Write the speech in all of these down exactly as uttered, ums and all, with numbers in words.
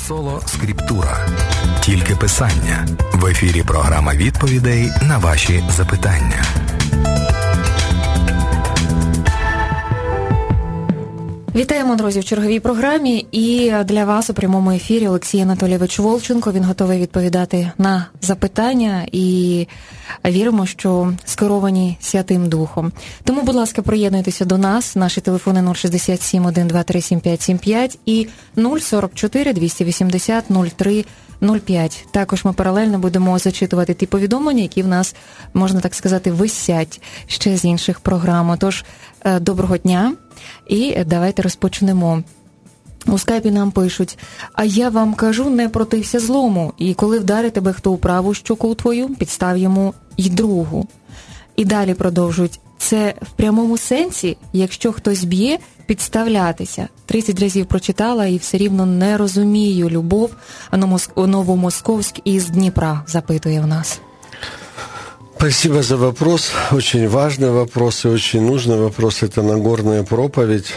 Соло Скриптура. Тільки писання. В ефірі програма відповідей на ваші запитання. Вітаємо, друзі, в черговій програмі. І для вас у прямому ефірі Олексій Анатолійович Волченко. Він готовий відповідати на запитання і віримо, що скеровані Святим Духом. Тому, будь ласка, приєднуйтеся до нас. Наші телефони нуль шістдесят сім, один два три, сім п'ять сім п'ять і нуль сорок чотири, двісті вісімдесят, нуль три нуль п'ять. Також ми паралельно будемо зачитувати ті повідомлення, які в нас, можна так сказати, висять ще з інших програм. Тож, доброго дня. І давайте розпочнемо. У скайпі нам пишуть: а я вам кажу, не протився злому, і коли вдарить тебе хто у праву щоку твою, підстав йому й другу. І далі продовжують: це в прямому сенсі, якщо хтось б'є, підставлятися. тридцять разів прочитала і все рівно не розумію. Любов Новомосковськ із Дніпра запитує в нас. Спасибо за вопрос. Очень важный вопрос и очень нужный вопрос. Это Нагорная проповедь.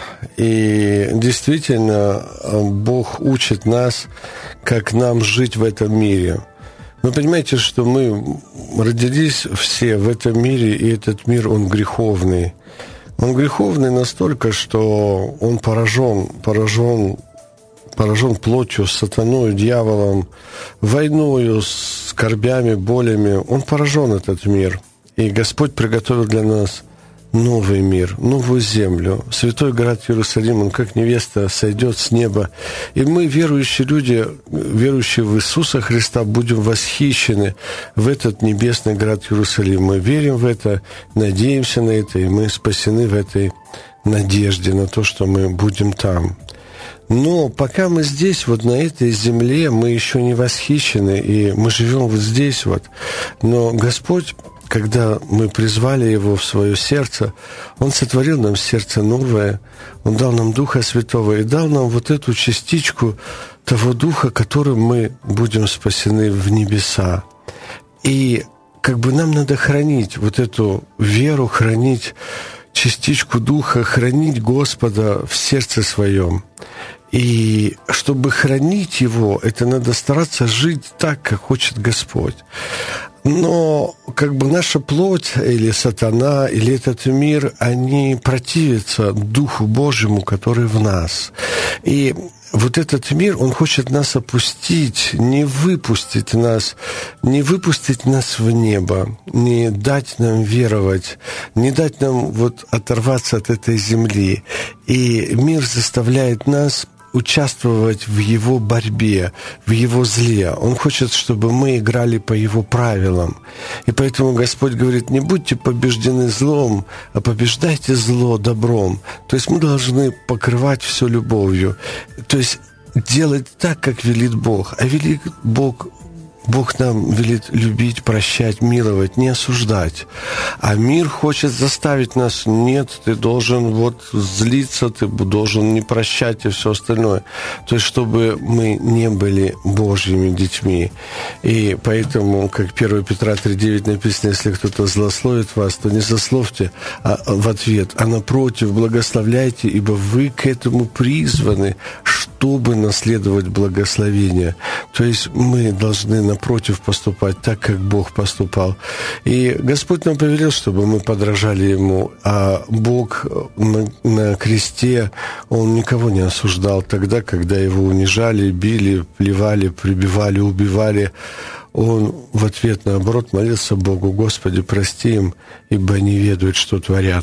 И действительно, Бог учит нас, как нам жить в этом мире. Вы понимаете, что мы родились все в этом мире, и этот мир, он греховный. Он греховный настолько, что он поражен, поражен, поражен плотью, сатаною, дьяволом, войною, скорбями, болями. Он поражен, этот мир. И Господь приготовил для нас новый мир, новую землю. Святой город Иерусалим, он как невеста сойдет с неба. И мы, верующие люди, верующие в Иисуса Христа, будем восхищены в этот небесный город Иерусалим. Мы верим в это, надеемся на это, и мы спасены в этой надежде на то, что мы будем там. Но пока мы здесь, вот на этой земле, мы еще не восхищены, и мы живем вот здесь вот. Но Господь, когда мы призвали Его в свое сердце, Он сотворил нам сердце новое, Он дал нам Духа Святого и дал нам вот эту частичку того Духа, которым мы будем спасены в небеса. И как бы нам надо хранить вот эту веру, хранить частичку Духа, хранить Господа в сердце своем. И чтобы хранить Его, это надо стараться жить так, как хочет Господь. Но как бы наша плоть или сатана, или этот мир, они противятся Духу Божьему, который в нас. И вот этот мир, он хочет нас опустить, не выпустить нас, не выпустить нас в небо, не дать нам веровать, не дать нам вот оторваться от этой земли. И мир заставляет нас участвовать в его борьбе, в его зле. Он хочет, чтобы мы играли по его правилам. И поэтому Господь говорит: не будьте побеждены злом, а побеждайте зло добром. То есть мы должны покрывать все любовью. То есть делать так, как велит Бог. А велит Бог... Бог нам велит любить, прощать, миловать, не осуждать. А мир хочет заставить нас: нет, ты должен вот злиться, ты должен не прощать и все остальное. То есть, чтобы мы не были Божьими детьми. И поэтому, как первое Петра три девять написано: если кто-то злословит вас, то не злословьте а в ответ, а напротив, благословляйте, ибо вы к этому призваны, чтобы наследовать благословение. То есть мы должны напротив поступать так, как Бог поступал. И Господь нам повелел, чтобы мы подражали Ему. А Бог на, на кресте, Он никого не осуждал тогда, когда Его унижали, били, плевали, прибивали, убивали. Он в ответ, наоборот, молился Богу: Господи, прости им, ибо они ведают, что творят.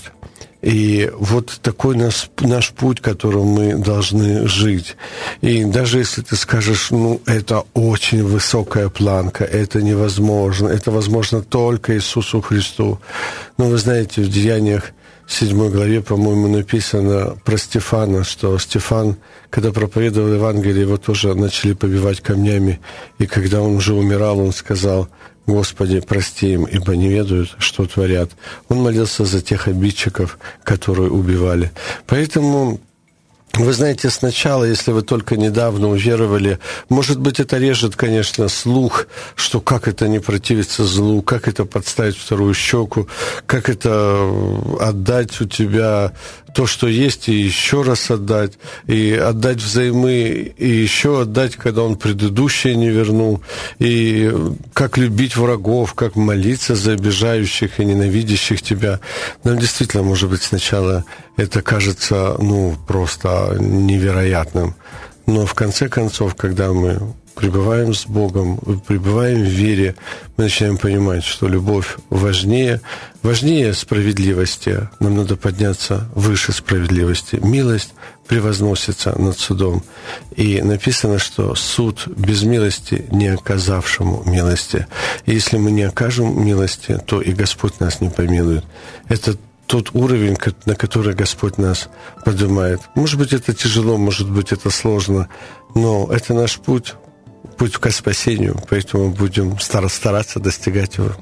И вот такой наш, наш путь, которым мы должны жить. И даже если ты скажешь: ну, это очень высокая планка, это невозможно, это возможно только Иисусу Христу. Но вы знаете, в Деяниях в седьмой главе, по-моему, написано про Стефана, что Стефан, когда проповедовал Евангелие, его тоже начали побивать камнями. И когда он уже умирал, он сказал: Господи, прости им, ибо не ведают, что творят. Он молился за тех обидчиков, которые убивали. Поэтому Вы знаете, сначала, если вы только недавно уверовали, может быть, это режет, конечно, слух, что как это не противиться злу, как это подставить вторую щеку, как это отдать у тебя то, что есть, и еще раз отдать, и отдать взаймы, и еще отдать, когда он предыдущее не вернул, и как любить врагов, как молиться за обижающих и ненавидящих тебя. Нам действительно, может быть, сначала это кажется, ну, просто невероятным. Но в конце концов, когда мы пребываем с Богом, пребываем в вере, мы начинаем понимать, что любовь важнее, важнее справедливости. Нам надо подняться выше справедливости. Милость превозносится над судом. И написано, что суд без милости не оказавшему милости. И если мы не окажем милости, то и Господь нас не помилует. Это тот уровень, на который Господь нас поднимает. Может быть, это тяжело, может быть, это сложно, но это наш путь, путь к спасению, поэтому будем старатися достигати його.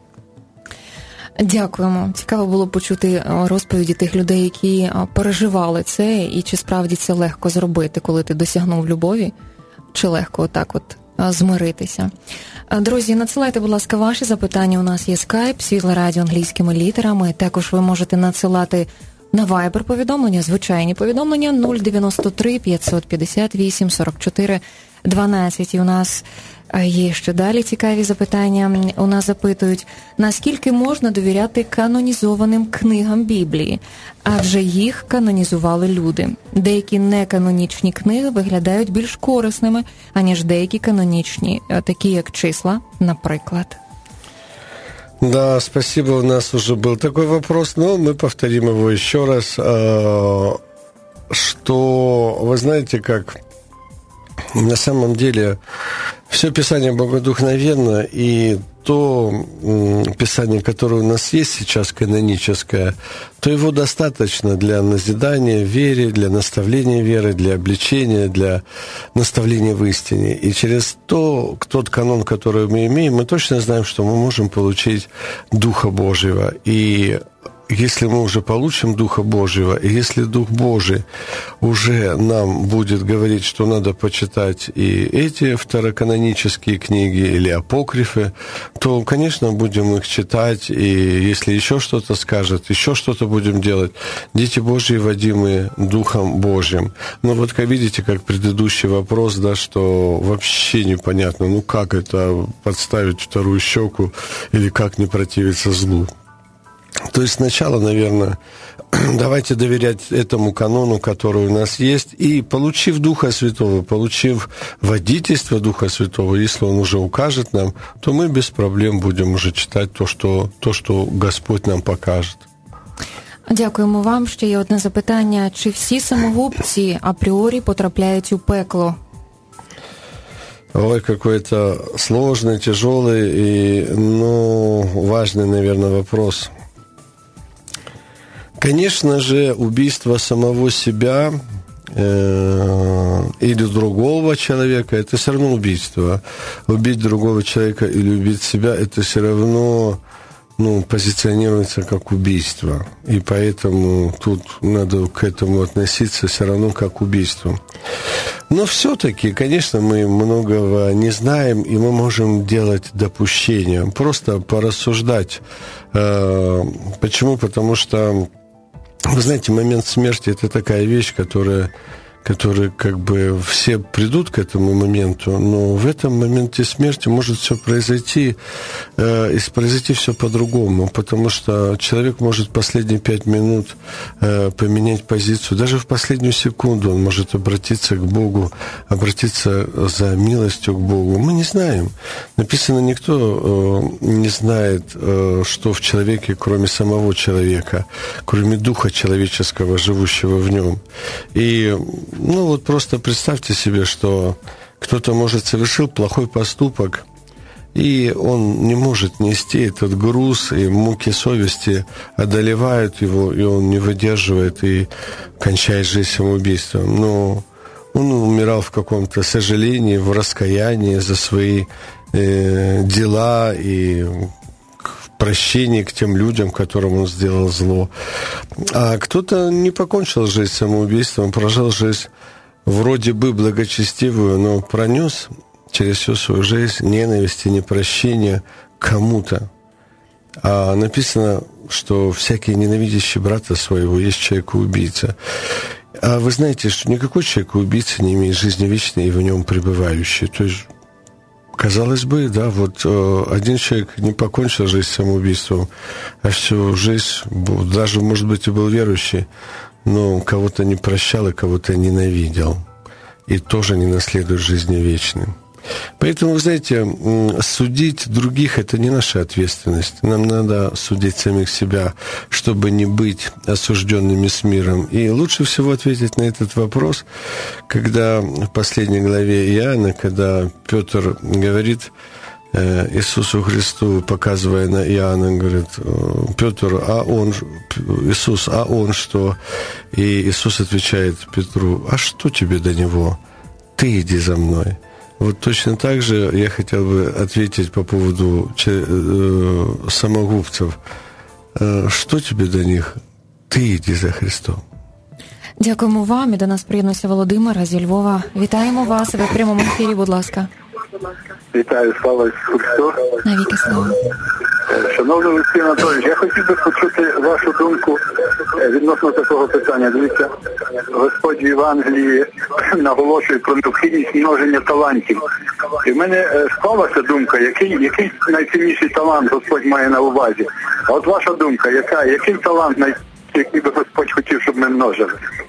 Дякуємо. Цікаво було почути розповіді тих людей, які переживали це, і чи справді це легко зробити, коли ти досягнув любові, чи легко отак от змиритися. Друзі, надсилайте, будь ласка, ваші запитання. У нас є скайп, Світле Радіо англійськими літерами. Також ви можете надсилати на Viber повідомлення, звичайні повідомлення нуль дев'яносто три п'ятсот п'ятдесят вісім сорок чотири дванадцять. І у нас є ще далі цікаві запитання. У нас запитують, наскільки можна довіряти канонізованим книгам Біблії? Адже їх канонізували люди. Деякі неканонічні книги виглядають більш корисними, аніж деякі канонічні, такі як числа, наприклад. Да, спасибо, у нас уже был такой вопрос, но мы повторим его еще раз, что, вы знаете, как на самом деле все Писание богодухновенно, и то Писание, которое у нас есть сейчас, каноническое, то его достаточно для назидания в вере, для наставления веры, для обличения, для наставления в истине. И через то, тот канон, который мы имеем, мы точно знаем, что мы можем получить Духа Божьего. И если мы уже получим Духа Божьего, и если Дух Божий уже нам будет говорить, что надо почитать и эти второканонические книги или апокрифы, то, конечно, будем их читать, и если еще что-то скажет, еще что-то будем делать. Дети Божьи, водимые Духом Божьим. Но вот как видите, как предыдущий вопрос, да, что вообще непонятно, ну как это подставить вторую щеку или как не противиться злу. То есть сначала, наверное, давайте доверять этому канону, который у нас есть, и получив Духа Святого, получив водительство Духа Святого, если Он уже укажет нам, то мы без проблем будем уже читать то, что, то, что Господь нам покажет. Дякуємо вам. Ще є одне запитання. Чи всі самогубці апріорі потрапляють у пекло? Ой, какой-то сложный, тяжелый и, ну, важный, наверное, вопрос. Конечно же, убийство самого себя э, или другого человека – это все равно убийство. Убить другого человека или убить себя – это все равно, ну, позиционируется как убийство. И поэтому тут надо к этому относиться все равно как к убийству. Но все-таки, конечно, мы многого не знаем, и мы можем делать допущения. Просто порассуждать. Э, почему? Потому что, вы знаете, момент смерти – это такая вещь, которая, которая как бы все придут к этому моменту, но в этом моменте смерти может все произойти, э, и произойти все по-другому, потому что человек может последние пять минут э, поменять позицию, даже в последнюю секунду он может обратиться к Богу, обратиться за милостью к Богу. Мы не знаем. Написано, никто э, не знает, э, что в человеке, кроме самого человека, кроме духа человеческого, живущего в нем. И ну вот просто представьте себе, что кто-то, может, совершил плохой поступок, и он не может нести этот груз, и муки совести одолевают его, и он не выдерживает и кончает жизнь самоубийством. Но он умирал в каком-то сожалении, в раскаянии за свои э, дела и прощении к тем людям, которым он сделал зло. А кто-то не покончил жизнь самоубийством, прожил жизнь вроде бы благочестивую, но пронес через всю свою жизнь ненависть и непрощение кому-то. А написано, что всякий ненавидящий брата своего есть человек-убийца. А вы знаете, что никакой человек-убийца не имеет жизни вечной и в нем пребывающей. То есть, казалось бы, да, вот э, один человек не покончил жизнь самоубийством, а всю жизнь, даже, может быть, и был верующий, но кого-то не прощал и кого-то ненавидел. И тоже не наследует жизни вечной. Поэтому, вы знаете, судить других – это не наша ответственность. Нам надо судить самих себя, чтобы не быть осужденными с миром. И лучше всего ответить на этот вопрос, когда в последней главе Иоанна, когда Петр говорит Иисусу Христу, показывая на Иоанна, говорит: Петр, а он, Иисус, а он что? И Иисус отвечает Петру: а что тебе до него? Ты иди за мной. Вот точно так же я хотел бы ответить по поводу самогубцев. Що тобі до них? Ти йди за Христом. Дякуємо вам. І до нас приєднується Володимир зі Львова. Вітаємо вас. Ви в прямому ефірі, будь ласка. Вітаю, слава Ісусу Христу. Навіки слава. Шановний Олексій Анатолійович, я хотів би почути вашу думку відносно такого питання. Дивіться, Господь в Євангелії наголошує про необхідність множення талантів. І в мене склалася думка, який, який найцінніший талант Господь має на увазі. А от ваша думка, яка, який талант найцінніший, який би Господь хотів, щоб ми множили?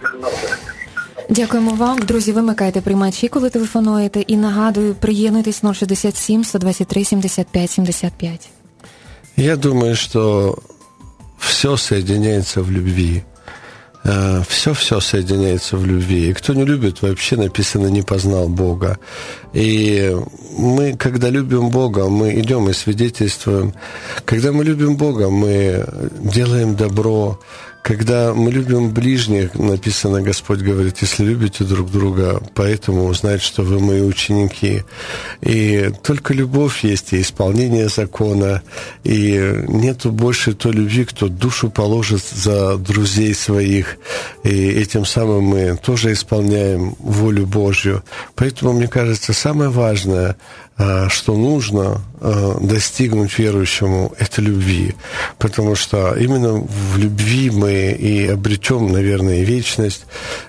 Дякуємо вам. Друзі, вимикайте приймачі, коли телефонуєте. І нагадую, приєднуйтесь нуль шістдесят сім сто двадцять три сімдесят п'ять сімдесят п'ять. Я думаю, что все соединяется в любви. Все-все соединяется в любви. И кто не любит, вообще написано, не познал Бога. И мы, когда любим Бога, мы идем и свидетельствуем. Когда мы любим Бога, мы делаем добро. Когда мы любим ближних, написано, Господь говорит: если любите друг друга, поэтому узнать, что вы мои ученики. И только любовь есть, и исполнение закона, и нету больше той любви, кто душу положит за друзей своих, и этим самым мы тоже исполняем волю Божью. Поэтому, мне кажется, самое важное, что нужно достигнуть верующему, это любви. Потому что именно в любви мы и обретем, наверное, вечность.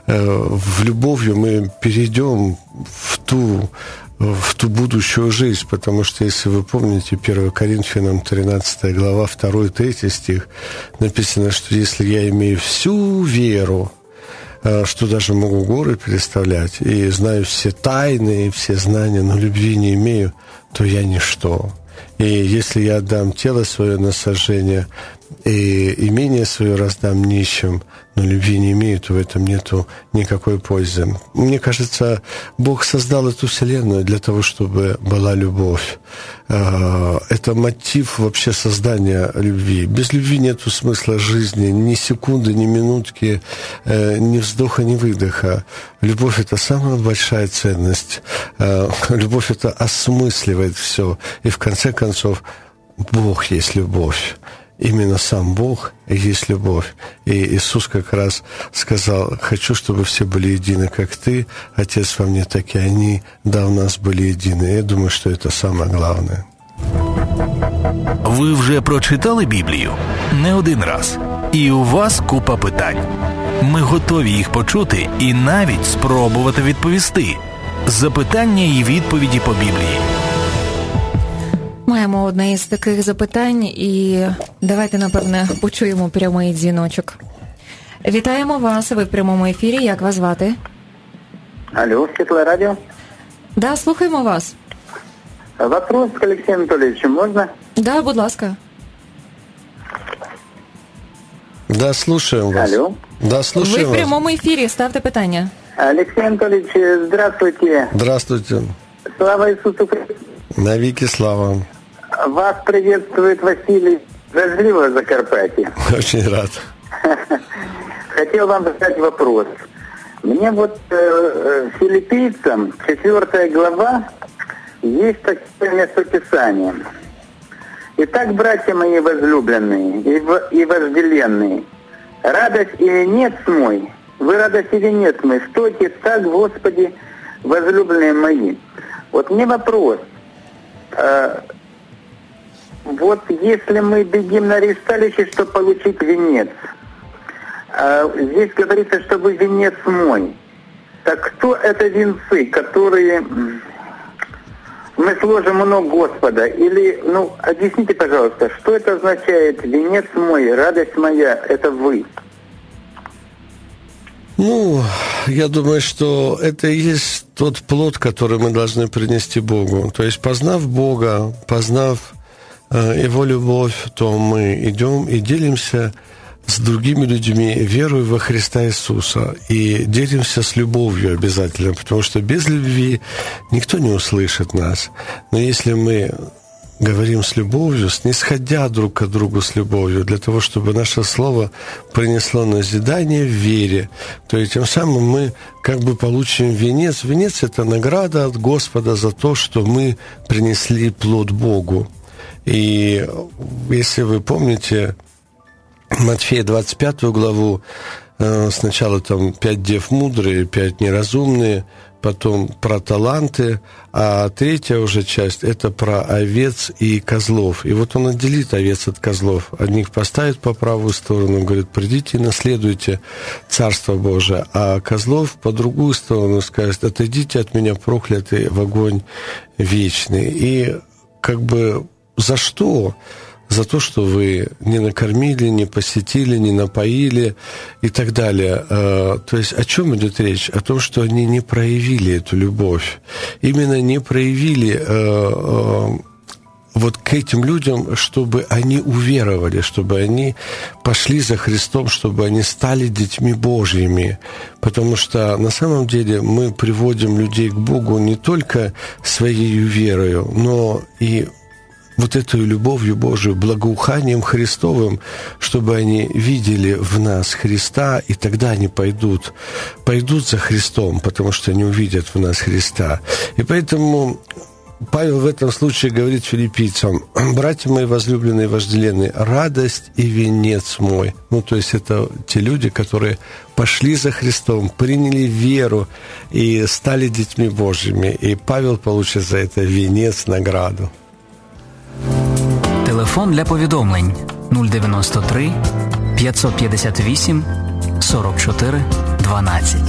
В любовью мы перейдем в ту, в ту будущую жизнь. Потому что, если вы помните, первое Коринфянам тринадцатая глава, второй и третий стих, написано, что если я имею всю веру, что даже могу горы переставлять, и знаю все тайны и все знания, но любви не имею, то я ничто. И если я отдам тело свое на сожжение, и имение свое раздам нищим, но любви не имею, то в этом нету никакой пользы. Мне кажется, Бог создал эту вселенную для того, чтобы была любовь. Это мотив вообще создания любви. Без любви нету смысла жизни, ни секунды, ни минутки, ни вздоха, ни выдоха. Любовь — это самая большая ценность. Любовь — это осмысливает все. И в конце концов, Бог есть любовь. Именно сам Бог есть любовь. И Иисус как раз сказал: хочу, чтобы все были едины, как Ты, Отец, во мне, так и они, да, у нас были едины. Я думаю, что это самое главное. Ви вже прочитали Біблію? Не один раз. І у вас купа питань. Ми готові їх почути і навіть спробувати відповісти. Запитання і відповіді по Біблії. Маємо одне із таких запитань, і давайте, напевне, почуємо прямий дзвіночок. Вітаємо вас, ви в прямому ефірі, як вас звати? Алло, Светлое радио? Да, слухаємо вас. Вопрос к Алексею Анатольевичу, можно? Да, будь ласка. Да, слушаем вас. Алло. Да, слушаем Ви в прямому ефірі, ставте питання. Алексей Анатольевич, здравствуйте. Здравствуйте. Слава Иисусу Христу. Навеки слава. Вас приветствует Василий Дождливого Закарпатья. Очень рад. Хотел вам задать вопрос. Мне вот э, филиппийцам, четвертая глава, есть такое местописание. Итак, братья мои возлюбленные и вожделенные, радость и венец мой, вы радость и венец мой, стойте так, Господи, возлюбленные мои. Вот мне вопрос. А, вот если мы бегим на ресталище, чтобы получить венец, а здесь говорится, что вы венец мой. Так кто это венцы, которые мы сложим у ног Господа? Или, ну, объясните, пожалуйста, что это означает венец мой, радость моя, это вы? Ну, я думаю, что это и есть тот плод, который мы должны принести Богу. То есть, познав Бога, познав э, Его любовь, то мы идем и делимся с другими людьми верой во Христа Иисуса. И делимся с любовью обязательно, потому что без любви никто не услышит нас. Но если мы говорим с любовью, снисходя друг к другу с любовью, для того, чтобы наше слово принесло назидание в вере, то и тем самым мы как бы получим венец. Венец – это награда от Господа за то, что мы принесли плод Богу. И если вы помните Матфея двадцать пятую главу, сначала там пять дев мудрые, пять неразумные, потом про таланты, а третья уже часть – это про овец и козлов. И вот он отделит овец от козлов. Одних поставит по правую сторону, говорит, придите и наследуйте Царство Божие, а козлов по другую сторону скажет, отойдите от меня, проклятый, в огонь вечный. И как бы за что? За то, что вы не накормили, не посетили, не напоили и так далее. То есть о чем идет речь? О том, что они не проявили эту любовь. Именно не проявили вот к этим людям, чтобы они уверовали, чтобы они пошли за Христом, чтобы они стали детьми Божьими. Потому что на самом деле мы приводим людей к Богу не только своей верою, но и вот этой любовью Божией, благоуханием Христовым, чтобы они видели в нас Христа, и тогда они пойдут, пойдут за Христом, потому что они увидят в нас Христа. И поэтому Павел в этом случае говорит филиппийцам: «Братья мои возлюбленные и вожделенные, радость и венец мой». Ну, то есть это те люди, которые пошли за Христом, приняли веру и стали детьми Божьими. И Павел получит за это венец, награду. Телефон для повідомлень нуль дев'яносто три п'ятсот п'ятдесят вісім сорок чотири дванадцять.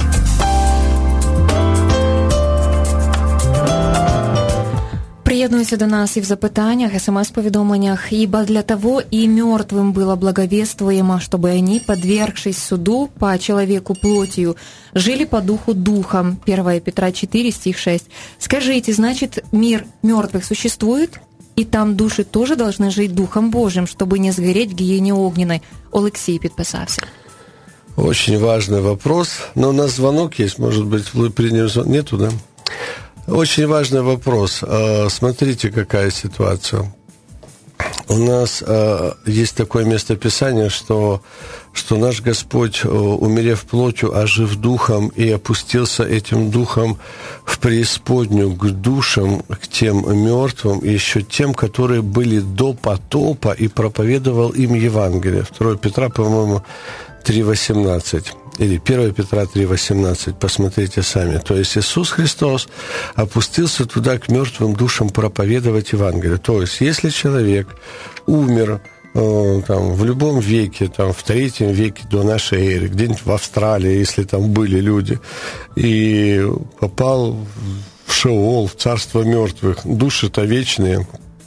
Приєднуються до нас и в запитаннях, смс-повідомленнях. «Ибо для того и мертвым было благовествуемо, чтобы они, подвергшись суду по человеку плотью, жили по духу духом». первое Петра четыре, стих шесть. Скажите, значит, мир мертвых существует? И там души тоже должны жить Духом Божьим, чтобы не сгореть в гиене огненной. Олексій підписався. Очень важный вопрос. Но у нас звонок есть, может быть, вы приняли звонок? Нету, да? Очень важный вопрос. Смотрите, какая ситуация. У нас есть такое местописание, что, что наш Господь, умерев плотью, ожив духом и опустился этим духом в преисподнюю к душам, к тем мертвым, и еще тем, которые были до потопа, и проповедовал им Евангелие. второе Петра, по-моему, три восемнадцать. Или первое Петра три восемнадцать, посмотрите сами. То есть Иисус Христос опустился туда к мертвым душам проповедовать Евангелие. То есть если человек умер э, там, в любом веке, там, в третьем веке до нашей эры, где-нибудь в Австралии, если там были люди, и попал в Шеол, в царство мертвых, души-то вечные,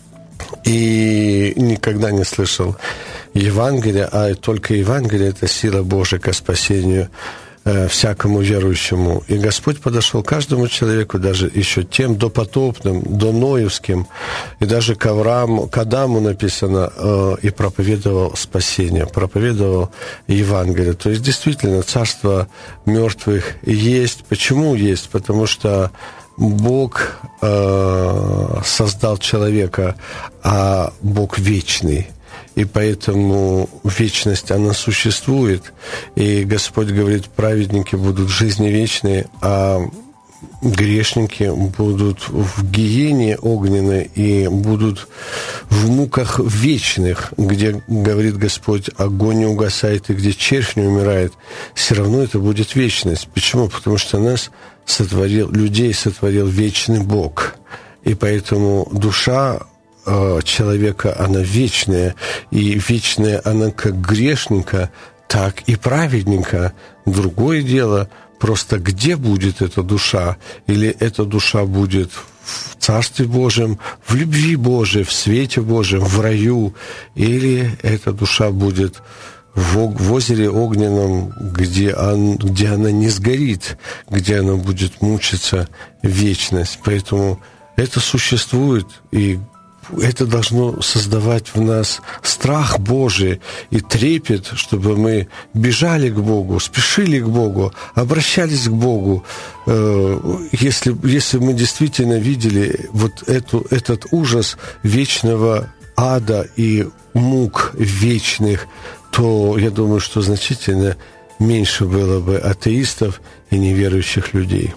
и никогда не слышал Евангелие, а только Евангелие – это сила Божия ко спасению э, всякому верующему. И Господь подошел каждому человеку, даже еще тем допотопным, доноевским, и даже к Аврааму, к Адаму написано, э, и проповедовал спасение, проповедовал Евангелие. То есть, действительно, царство мертвых есть. Почему есть? Потому что Бог э, создал человека, а Бог вечный. И поэтому вечность, она существует. И Господь говорит, праведники будут в жизни вечной, а грешники будут в гиене огненной и будут в муках вечных, где, говорит Господь, огонь не угасает, и где червь не умирает. Все равно это будет вечность. Почему? Потому что нас сотворил, людей сотворил вечный Бог. И поэтому душа человека, она вечная. И вечная она как грешника, так и праведника. Другое дело, просто где будет эта душа? Или эта душа будет в Царстве Божьем, в любви Божией, в свете Божьем, в раю? Или эта душа будет в, в озере огненном, где, он, где она не сгорит, где она будет мучиться вечность? Поэтому это существует, и это должно создавать в нас страх Божий и трепет, чтобы мы бежали к Богу, спешили к Богу, обращались к Богу. Если, если мы действительно видели вот эту, этот ужас вечного ада и мук вечных, то я думаю, что значительно меньше было бы атеистов и неверующих людей.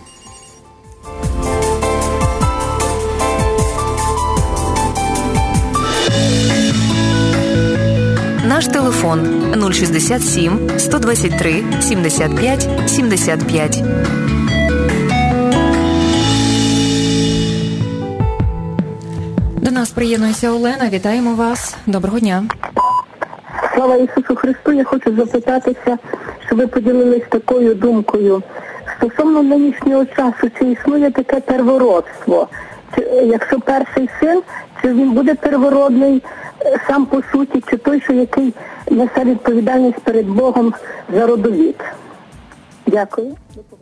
Наш телефон нуль шістдесят сім сто двадцять три сімдесят п'ять сімдесят п'ять. До нас приєднується Олена. Вітаємо вас. Доброго дня. Слава Ісусу Христу. Я хочу запитатися, щоб ви поділились такою думкою. Стосовно нинішнього часу, чи існує таке первородство? Чи, якщо перший син, чи він буде первородний сам по суті, чи той, що який несе відповідальність перед Богом за родовід? Дякую.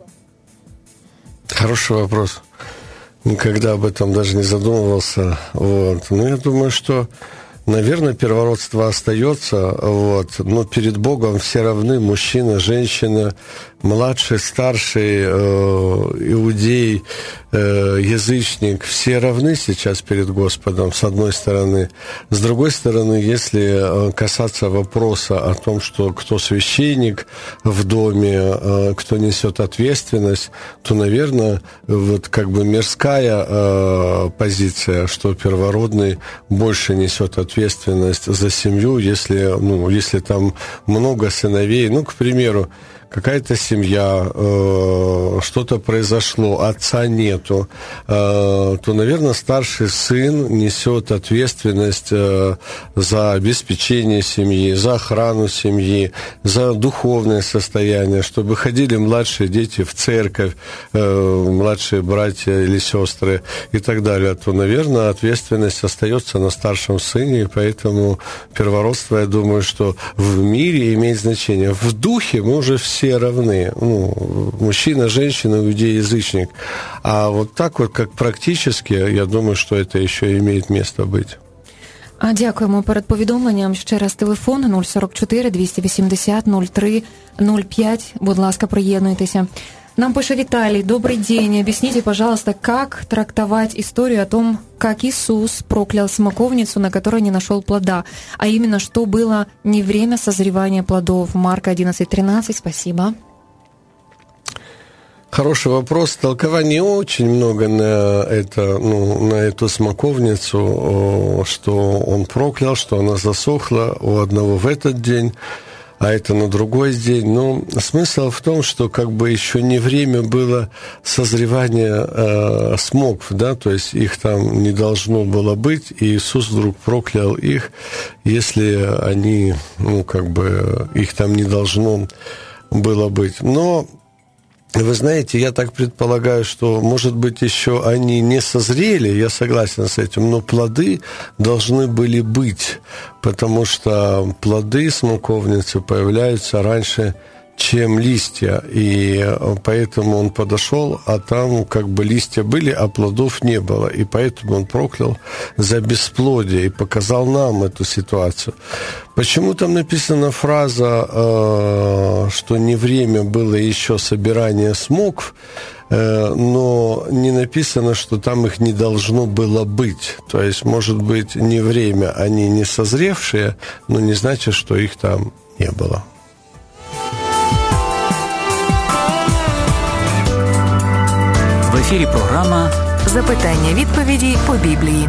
Хороший вопрос. Никогда об этом даже не задумывался. Вот. Но я думаю, что, наверное, первородство остается, вот. Но перед Богом все равны: мужчина, женщина, младший, старший, э, иудей, э, язычник. Все равны сейчас перед Господом, с одной стороны. С другой стороны, если касаться вопроса о том, что кто священник в доме, э, кто несет ответственность, то, наверное, вот как бы мирская э, позиция, что первородный больше несет ответственность за семью, если, ну, если там много сыновей. Ну, к примеру, какая-то семья, э, что-то произошло, отца нету, э, то, наверное, старший сын несет ответственность э, за обеспечение семьи, за охрану семьи, за духовное состояние, чтобы ходили младшие дети в церковь, э, младшие братья или сестры и так далее, то, наверное, ответственность остается на старшем сыне, и поэтому первородство, я думаю, что в мире имеет значение. В духе мы уже все равны. Ну, мужчина, женщина, иудей, язычник. А вот так вот, как практически, я думаю, что это еще имеет место быть. А дякуємо. Перед повідомленням ще раз телефон нуль сорок чотири двісті вісімдесят нуль три нуль п'ять. Будь ласка, приєднуйтеся. Нам пише Виталий: добрый день. Объясните, пожалуйста, как трактовать историю о том, как Иисус проклял смоковницу, на которой не нашел плода, а именно, что было не время созревания плодов. Марка одиннадцать тринадцать. Спасибо. Хороший вопрос. Толкований очень много на, это, ну, на эту смоковницу, что он проклял, что она засохла у одного в этот день, а это на другой день. Но смысл в том, что как бы еще не время было созревания э, смокв, да, то есть их там не должно было быть, и Иисус вдруг проклял их, если они, ну, как бы, их там не должно было быть. Но вы знаете, я так предполагаю, что, может быть, еще они не созрели, я согласен с этим, но плоды должны были быть, потому что плоды смоковницы появляются раньше, чем листья, и поэтому он подошел, а там как бы листья были, а плодов не было, и поэтому он проклял за бесплодие и показал нам эту ситуацию. Почему там написана фраза, что не время было еще собирания смокв, но не написано, что там их не должно было быть. То есть, может быть, не время, они не созревшие, но не значит, что их там не было. В ефірі програма «Запитання-відповіді по Біблії».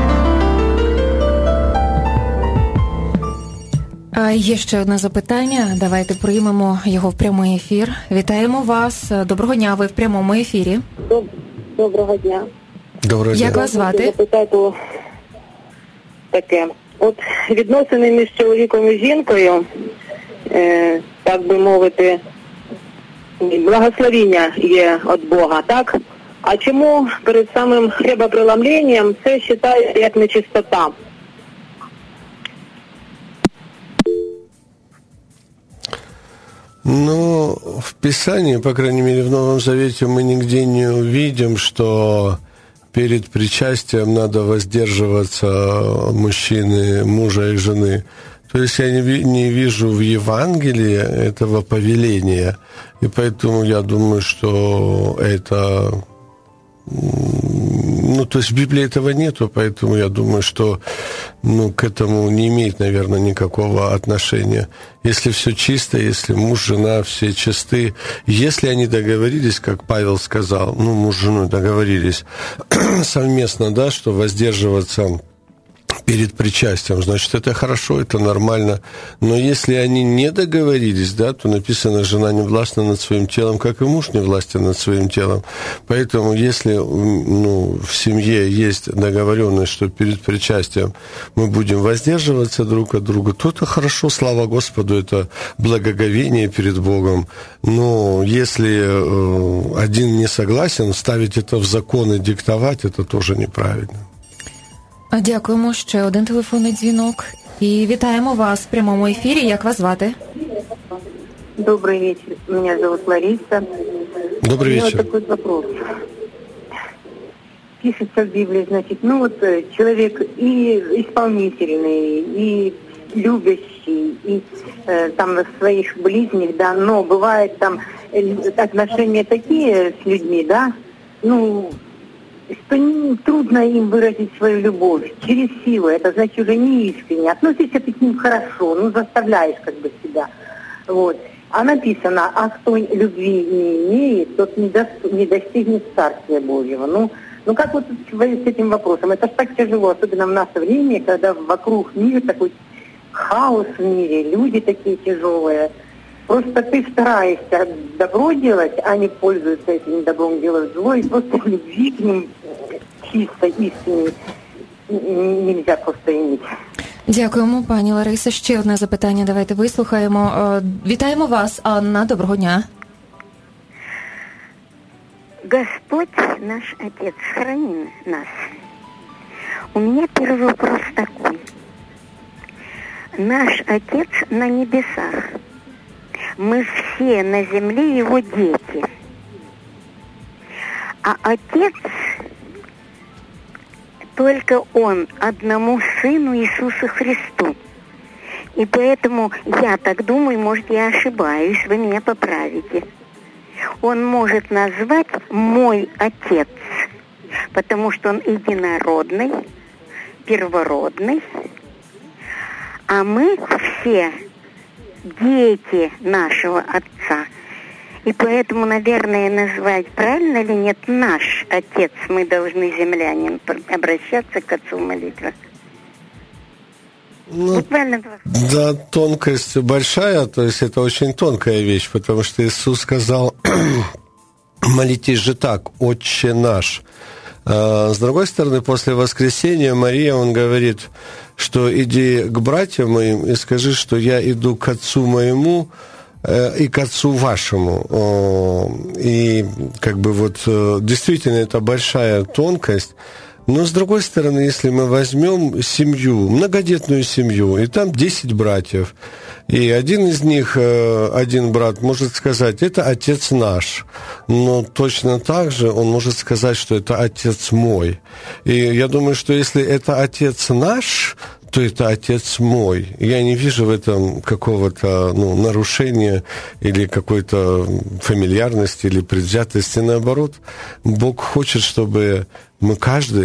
А є ще одне запитання. Давайте приймемо його в прямий ефір. Вітаємо вас. Доброго дня, ви в прямому ефірі. Доброго дня. Доброго дня. Як вас звати? Запитати таке. От відносини між чоловіком і жінкою, е, так би мовити, благословіння є від Бога, так? А чому перед самим хлібопреломленням це вважається як нечистота? Ну, в Писании, по крайней мере, в Новом Завете мы нигде не увидим, что перед причастием надо воздерживаться мужчины, мужа и жены. То есть я не, не вижу в Евангелии этого повеления, и поэтому я думаю, что это... Ну, то есть в Библии этого нету, поэтому я думаю, что ну, к этому не имеет, наверное, никакого отношения. Если все чисто, если муж, жена, все чисты, если они договорились, как Павел сказал, ну, муж с женой договорились совместно, да, что воздерживаться перед причастием, значит, это хорошо, это нормально. Но если они не договорились, да, то написано, жена не властна над своим телом, как и муж не властен над своим телом. Поэтому, если ну, в семье есть договоренность, что перед причастием мы будем воздерживаться друг от друга, то это хорошо, слава Господу, это благоговение перед Богом. Но если э, один не согласен, ставить это в закон и диктовать, это тоже неправильно. Дякуємо. Ще один телефонний дзвінок. І вітаємо вас в прямому ефірі. Як вас звати? Добрый вечер. Меня зовут Лариса. Добрый вечер. У меня вот такой вопрос. Пишется в Библии, значит, ну вот человек и исполнительный, и любящий, и э, там своих ближних, да, но бывает там отношения такие с людьми, да, ну... что не, трудно им выразить свою любовь через силу. Это значит уже не искренне. Относишься ты к ним хорошо, ну заставляешь как бы себя. Вот. А написано, а кто любви не имеет, тот не, до, не достигнет Царствия Божьего. Ну, ну как вот с этим вопросом? Это ж так тяжело, особенно в наше время, когда вокруг мира такой хаос в мире, люди такие тяжелые. Просто ты стараешься добро делать, а не пользуются этим добром, делают зло, и просто любви к ним чисто, истинной нельзя просто иметь. Дякуємо, пані Лариса. Ще одне запитання давайте вислухаємо. Вітаємо вас, Анна. Доброго дня. Господь наш Отец, храни нас. У меня первый вопрос такой. Наш Отец на небесах. Мы все на земле его дети. А Отец, только Он одному Сыну Иисусу Христу. И поэтому я так думаю, может, я ошибаюсь, вы меня поправите. Он может назвать мой Отец, потому что Он единородный, первородный, а мы все дети нашего Отца. И поэтому, наверное, назвать правильно или нет наш Отец, мы должны, землянин, обращаться к Отцу в молитвах. Ну, буквально да, тонкость большая, то есть это очень тонкая вещь, потому что Иисус сказал, молитесь же так, Отче наш. А с другой стороны, после воскресения Мария, он говорит, что иди к братьям моим и скажи, что я иду к Отцу моему э, и к Отцу вашему. И как бы вот действительно это большая тонкость. Но, с другой стороны, если мы возьмем семью, многодетную семью, и там десять братьев, и один из них, один брат может сказать, это отец наш, но точно так же он может сказать, что это отец мой. И я думаю, что если это отец наш, то это отец мой. Я не вижу в этом какого-то ну, нарушения или какой-то фамильярности или предвзятости. Наоборот, Бог хочет, чтобы мы каждый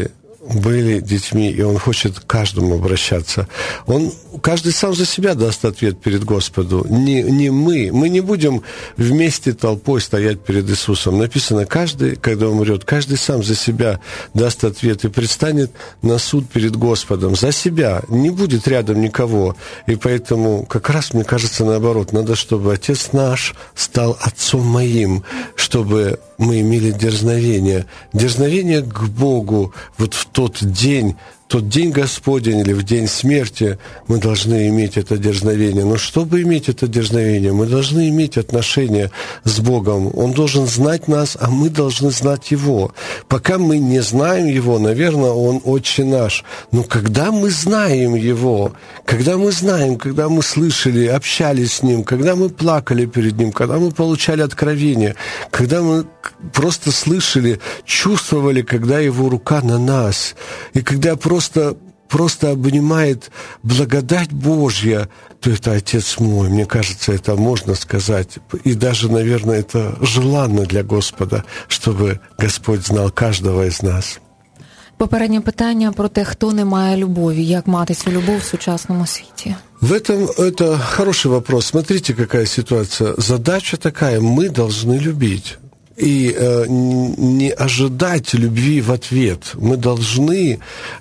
были детьми, и Он хочет к каждому обращаться. Он, каждый сам за себя даст ответ перед Господом. Не, не мы. Мы не будем вместе толпой стоять перед Иисусом. Написано, каждый, когда умрет, каждый сам за себя даст ответ и предстанет на суд перед Господом. За себя. Не будет рядом никого. И поэтому, как раз, мне кажется, наоборот, надо, чтобы Отец наш стал Отцом моим, чтобы мы имели дерзновение. Дерзновение к Богу вот в тот день, тот день Господень или в день смерти мы должны иметь это дерзновение. Но чтобы иметь это дерзновение, мы должны иметь отношения с Богом. Он должен знать нас, а мы должны знать Его. Пока мы не знаем Его, наверное, Он Отче наш. Но когда мы знаем Его, когда мы знаем, когда мы слышали, общались с Ним, когда мы плакали перед Ним, когда мы получали откровение, когда мы просто слышали, чувствовали, когда Его рука на нас, и когда просто Просто, просто обнимает благодать Божья, то это Отец мой. Мне кажется, это можно сказать. И даже, наверное, это желанно для Господа, чтобы Господь знал каждого из нас. Попереднє питання про те, хто не має любові, як мати цю любов в сучасному світі. В этом это хороший вопрос. Смотрите, какая ситуация. Задача такая: мы должны любить. И э, не ожидать любви в ответ. Мы должны,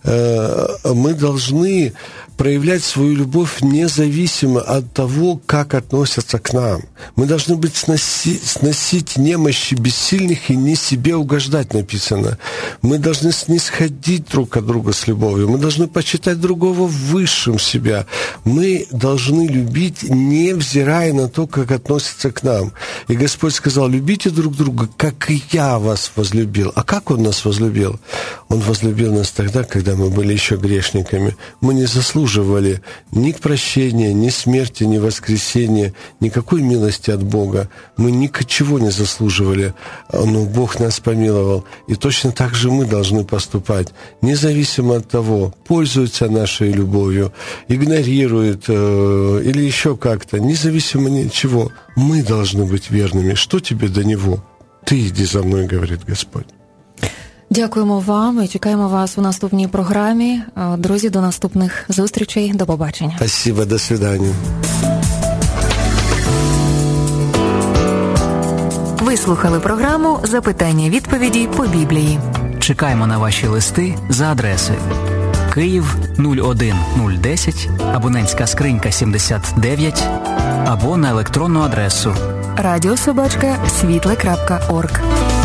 э, мы должны проявлять свою любовь независимо от того, как относятся к нам. Мы должны быть сноси, сносить немощи бессильных и не себе угождать, написано. Мы должны снисходить друг от друга с любовью. Мы должны почитать другого высшим себя. Мы должны любить, невзирая на то, как относятся к нам. И Господь сказал: любите друг друга, как и я вас возлюбил. А как Он нас возлюбил? Он возлюбил нас тогда, когда мы были еще грешниками. Мы не заслуживали ни прощения, ни смерти, ни воскресения, никакой милости от Бога. Мы ничего не заслуживали, но Бог нас помиловал. И точно так же мы должны поступать, независимо от того, пользуются нашей любовью, игнорируют э, или еще как-то, независимо от ничего. Мы должны быть верными. Что тебе до Него? Ты иди за мной, говорит Господь. Дякуємо вам і чекаємо вас у наступній програмі. Друзі, до наступних зустрічей. До побачення. Спасибо, до свидания. Ви слухали програму «Запитання-відповіді по Біблії». Чекаємо на ваші листи за адресою Київ нуль один нуль десять, абонентська скринька сімдесят дев'ять, або на електронну адресу радіособачка світле крапка орг.